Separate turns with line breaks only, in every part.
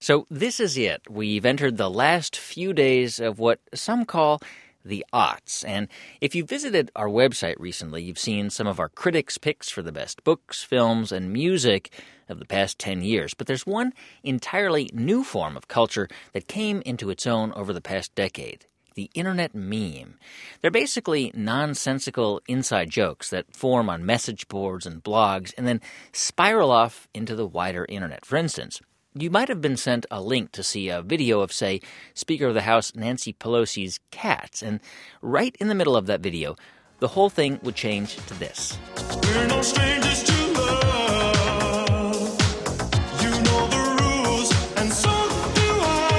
So this is it. We've entered the last few days of what some call the aughts. And if you visited our website recently, you've seen some of our critics' picks for the best books, films, and music of the past 10 years. But there's one entirely new form of culture that came into its own over the past decade. The internet meme. They're basically nonsensical inside jokes that form on message boards and blogs and then spiral off into the wider internet. For instance, you might have been sent a link to see a video of, say, Speaker of the House Nancy Pelosi's cats, and right in the middle of that video, the whole thing would change to this.
We're no strangers to love. You know the rules, and so do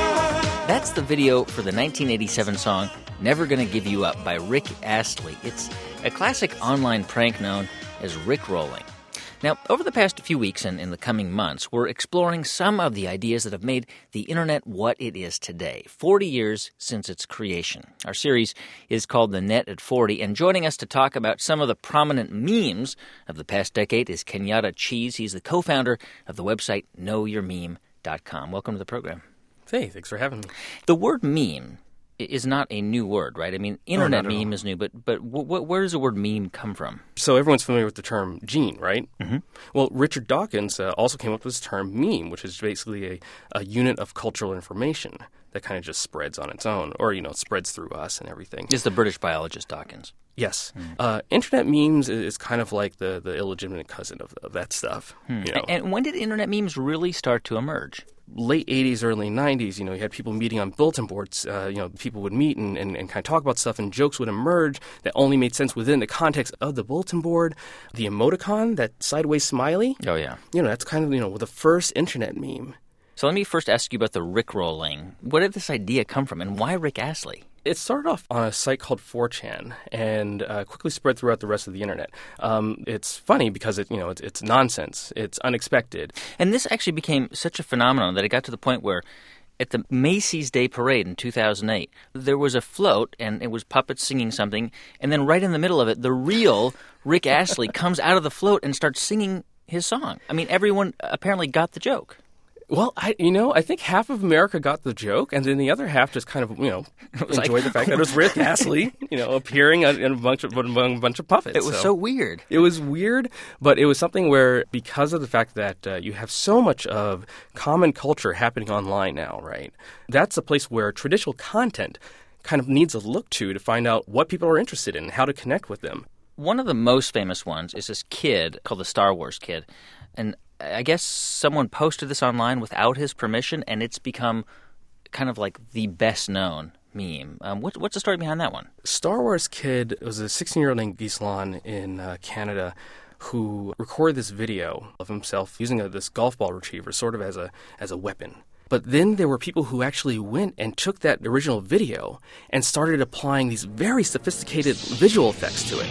I.
That's the video for the 1987 song Never Gonna Give You Up by Rick Astley. It's a classic online prank known as Rickrolling. Now, over the past few weeks and in the coming months, we're exploring some of the ideas that have made the internet what it is today, 40 years since its creation. Our series is called The Net at 40, and joining us to talk about some of the prominent memes of the past decade is Kenyatta Cheese. He's the co-founder of the website KnowYourMeme.com. Welcome to the program.
Hey, thanks for having me.
The word meme is not a new word, right? I mean, internet meme is new, but where does the word meme come from?
So everyone's familiar with the term gene, right?
Mm-hmm.
Well, Richard Dawkins also came up with this term meme, which is basically a unit of cultural information that kind of just spreads on its own, or, spreads through us and everything.
It's the British biologist Dawkins.
Yes. Internet memes is kind of like the illegitimate cousin of that stuff.
And when did internet memes really start to emerge?
Late 80s, early 90s, you had people meeting on bulletin boards. People would meet and kind of talk about stuff, and jokes would emerge that only made sense within the context of the bulletin board. The emoticon, that sideways smiley.
Oh, yeah.
That's kind of, the first internet meme.
So let me first ask you about the Rickrolling. Where did this idea come from, and why Rick Astley?
It started off on a site called 4chan and quickly spread throughout the rest of the internet. It's funny because it's nonsense. It's unexpected.
And this actually became such a phenomenon that it got to the point where at the Macy's Day Parade in 2008, there was a float and it was puppets singing something, and then right in the middle of it, the real Rick Astley comes out of the float and starts singing his song. I mean, everyone apparently got the joke.
Well, I think half of America got the joke, and then the other half just kind of, enjoyed the fact that it was Rick Astley, appearing in among a bunch of puppets.
It was so weird.
It was weird, but it was something where, because of the fact that you have so much of common culture happening online now, right? That's a place where traditional content kind of needs a look to find out what people are interested in, how to connect with them.
One of the most famous ones is this kid called the Star Wars Kid, and I guess someone posted this online without his permission, and it's become kind of like the best-known meme. What's the story behind that one?
Star Wars Kid was a 16-year-old named Gislan in Canada who recorded this video of himself using this golf ball retriever sort of as a weapon. But then there were people who actually went and took that original video and started applying these very sophisticated visual effects to it.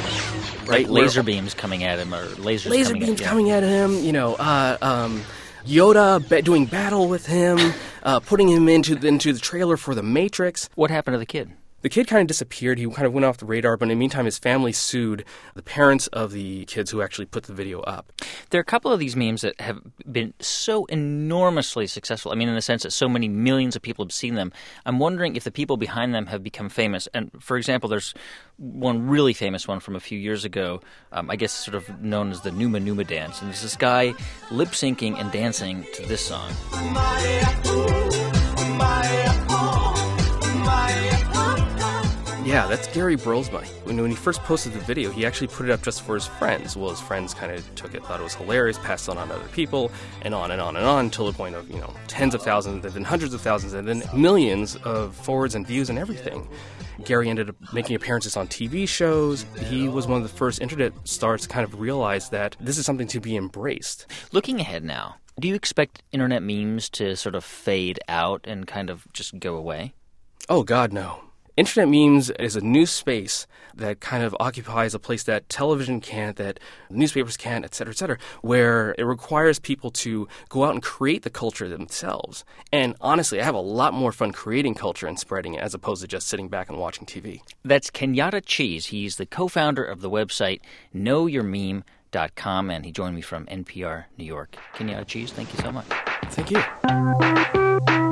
Right, laser beams coming at him, or laser beams
coming at him. Yoda doing battle with him, putting him into the trailer for The Matrix.
What happened to the kid?
The kid kind of disappeared. He kind of went off the radar, but in the meantime, his family sued the parents of the kids who actually put the video up.
There are a couple of these memes that have been so enormously successful. I mean, in the sense that so many millions of people have seen them. I'm wondering if the people behind them have become famous. And, for example, there's one really famous one from a few years ago, I guess sort of known as the Numa Numa dance. And there's this guy lip-syncing and dancing to this song.
Yeah, that's Gary Brolsma. When he first posted the video, he actually put it up just for his friends. Well, his friends kind of took it, thought it was hilarious, passed it on to other people, and on and on and on, until the point of, tens of thousands, and then hundreds of thousands, and then millions of forwards and views and everything. Gary ended up making appearances on TV shows. He was one of the first internet stars to kind of realize that this is something to be embraced.
Looking ahead now, do you expect internet memes to sort of fade out and kind of just go away?
Oh, God, no. Internet memes is a new space that kind of occupies a place that television can't, that newspapers can't, et cetera, where it requires people to go out and create the culture themselves. And honestly, I have a lot more fun creating culture and spreading it as opposed to just sitting back and watching TV.
That's Kenyatta Cheese. He's the co-founder of the website KnowYourMeme.com. kenyaucheese.com, and he joined me from NPR New York. Kenya Uchis, thank you so much.
Thank you.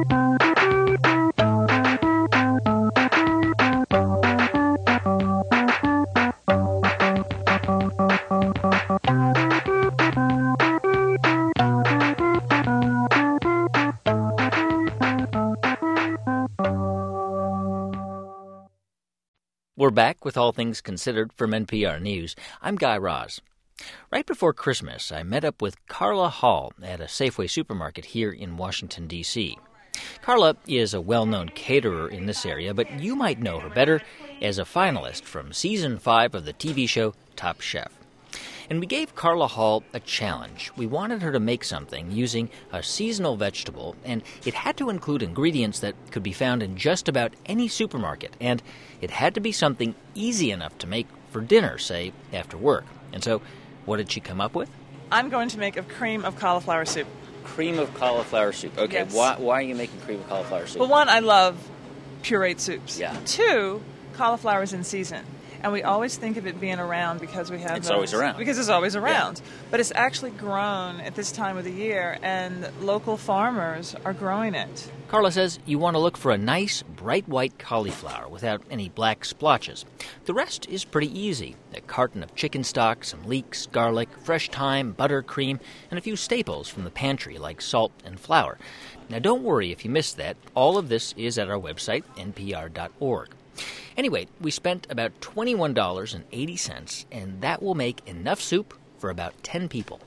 We're back with All Things Considered from NPR News. I'm Guy Raz. Right before Christmas, I met up with Carla Hall at a Safeway supermarket here in Washington, D.C. Carla is a well-known caterer in this area, but you might know her better as a finalist from Season 5 of the TV show Top Chef. And we gave Carla Hall a challenge. We wanted her to make something using a seasonal vegetable, and it had to include ingredients that could be found in just about any supermarket, and it had to be something easy enough to make for dinner, say, after work. And so, what did she come up with?
I'm going to make a cream of cauliflower soup.
Cream of cauliflower soup. Okay,
Yes.
why are you making cream of cauliflower soup?
Well, one, I love pureed soups.
Yeah.
Two, cauliflower is in season. And we always think of it being around because we have
It's always around.
Because it's always around. But it's actually grown at this time of the year, and local farmers are growing it.
Carla says you want to look for a nice, bright white cauliflower without any black splotches. The rest is pretty easy. A carton of chicken stock, some leeks, garlic, fresh thyme, butter, cream, and a few staples from the pantry like salt and flour. Now don't worry if you missed that. All of this is at our website, npr.org. Anyway, we spent about $21.80, and that will make enough soup for about 10 people.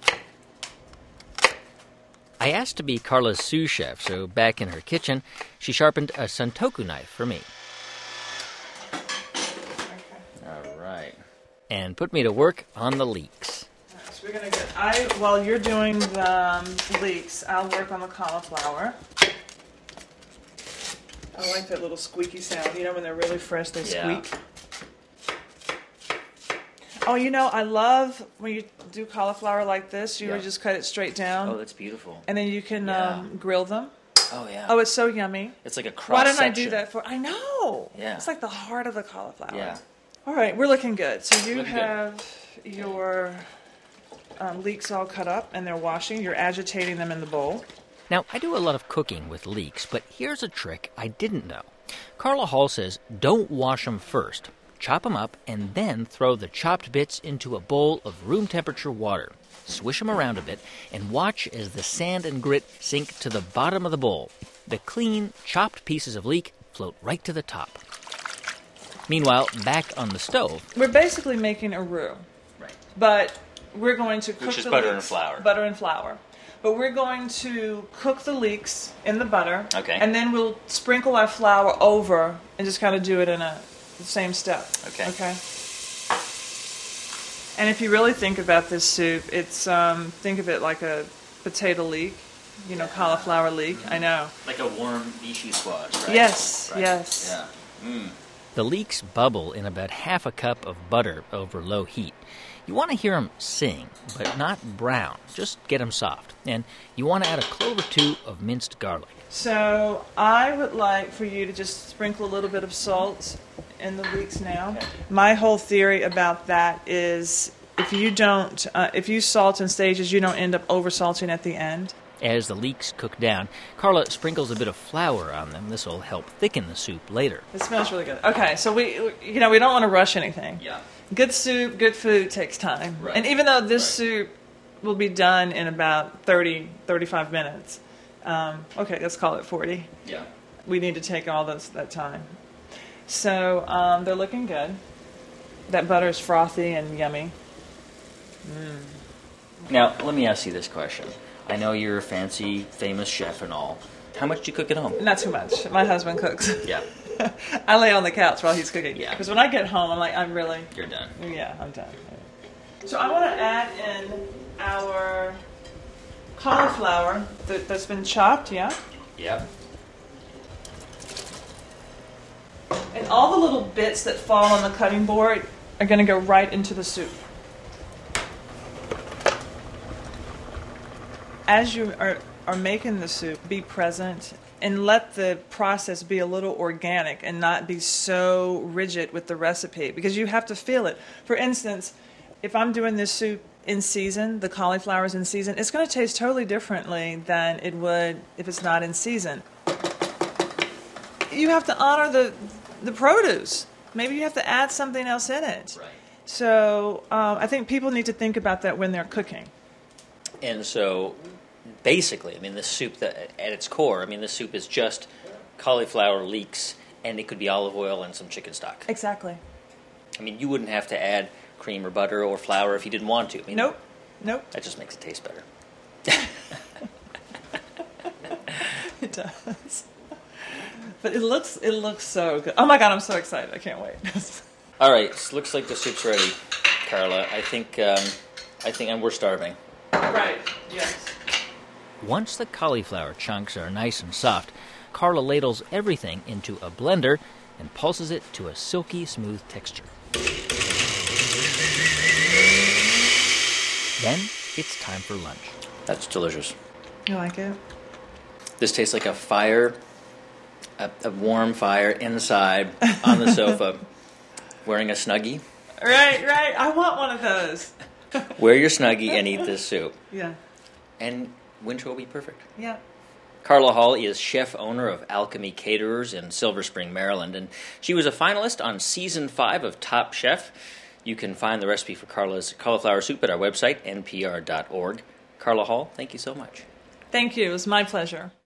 I asked to be Carla's sous chef, so back in her kitchen, she sharpened a santoku knife for me. All right. And put me to work on the leeks.
So we're going to while you're doing the leeks, I'll work on the cauliflower. I like that little squeaky sound. You know, when they're really fresh, they
Yeah.
squeak. Oh, you know, I love when you do cauliflower like this. You
Yeah.
would just cut it straight down,
Oh, that's beautiful.
and then you can
Yeah.
grill them.
Oh, yeah.
Oh, it's so yummy.
It's like a cross
Why didn't I
section.
do that for? I know.
Yeah.
It's like the heart of the cauliflower.
Yeah.
All right, we're looking good. So you
Looking good.
have your leeks all cut up, and they're washing. You're agitating them in the bowl.
Now, I do a lot of cooking with leeks, but here's a trick I didn't know. Carla Hall says don't wash them first. Chop them up and then throw the chopped bits into a bowl of room-temperature water. Swish them around a bit and watch as the sand and grit sink to the bottom of the bowl. The clean, chopped pieces of leek float right to the top. Meanwhile, back on the stove...
We're basically making a roux,
Right.
but we're going to cook
is
the
butter and
leeks-
flour.
Butter and flour. But we're going to cook the leeks in the butter.
Okay.
And then we'll sprinkle our flour over and just kind of do it in the same step.
Okay.
Okay. And if you really think about this soup, it's think of it like a potato leek, you know, cauliflower leek. I know.
Like a warm vichy squash, right?
Yes,
Right.
yes.
Yeah. The leeks bubble in about half a cup of butter over low heat. You want to hear them sing, but not brown. Just get them soft. And you want to add a clove or two of minced garlic.
So I would like for you to just sprinkle a little bit of salt in the leeks now.
Okay.
My whole theory about that is if you salt in stages, you don't end up over salting at the end.
As the leeks cook down, Carla sprinkles a bit of flour on them. This will help thicken the soup later.
It smells really good. Okay, so we don't want to rush anything.
Yeah.
Good soup, good food takes time.
Right.
And even though this soup will be done in about 35 minutes, okay, let's call it 40.
Yeah.
We need to take all that time. So they're looking good. That butter is frothy and yummy.
Now, let me ask you this question. I know you're a fancy, famous chef and all. How much do you cook at home?
Not too much. My husband cooks.
Yeah.
I lay on the couch while he's cooking.
Yeah.
Because when I get home, I'm really...
You're done.
Yeah, I'm done. So I want to add in our cauliflower that's been chopped, yeah?
Yeah.
And all the little bits that fall on the cutting board are going to go right into the soup. As you are making the soup, be present and let the process be a little organic and not be so rigid with the recipe because you have to feel it. For instance, if I'm doing this soup in season, the cauliflower's in season, it's going to taste totally differently than it would if it's not in season. You have to honor the produce. Maybe you have to add something else in it.
Right.
So I think people need to think about that when they're cooking.
And so, basically, I mean, this soup, at its core, I mean, this soup is just cauliflower leeks, and it could be olive oil and some chicken stock.
Exactly.
I mean, you wouldn't have to add cream or butter or flour if you didn't want to. I mean,
Nope.
That just makes it taste better.
It does. But it looks so good. Oh my God, I'm so excited. I can't wait.
All right, so looks like the soup's ready, Carla. I think, and we're starving.
Right, yes.
Once the cauliflower chunks are nice and soft, Carla ladles everything into a blender and pulses it to a silky smooth texture. Then it's time for lunch. That's delicious.
You like it?
This tastes like a fire, a warm fire inside on the sofa, wearing a Snuggie.
Right. I want one of those.
Wear your Snuggie and eat this soup.
Yeah.
And winter will be perfect.
Yeah.
Carla Hall is chef-owner of Alchemy Caterers in Silver Spring, Maryland, and she was a finalist on Season 5 of Top Chef. You can find the recipe for Carla's cauliflower soup at our website, npr.org. Carla Hall, thank you so much.
Thank you. It was my pleasure.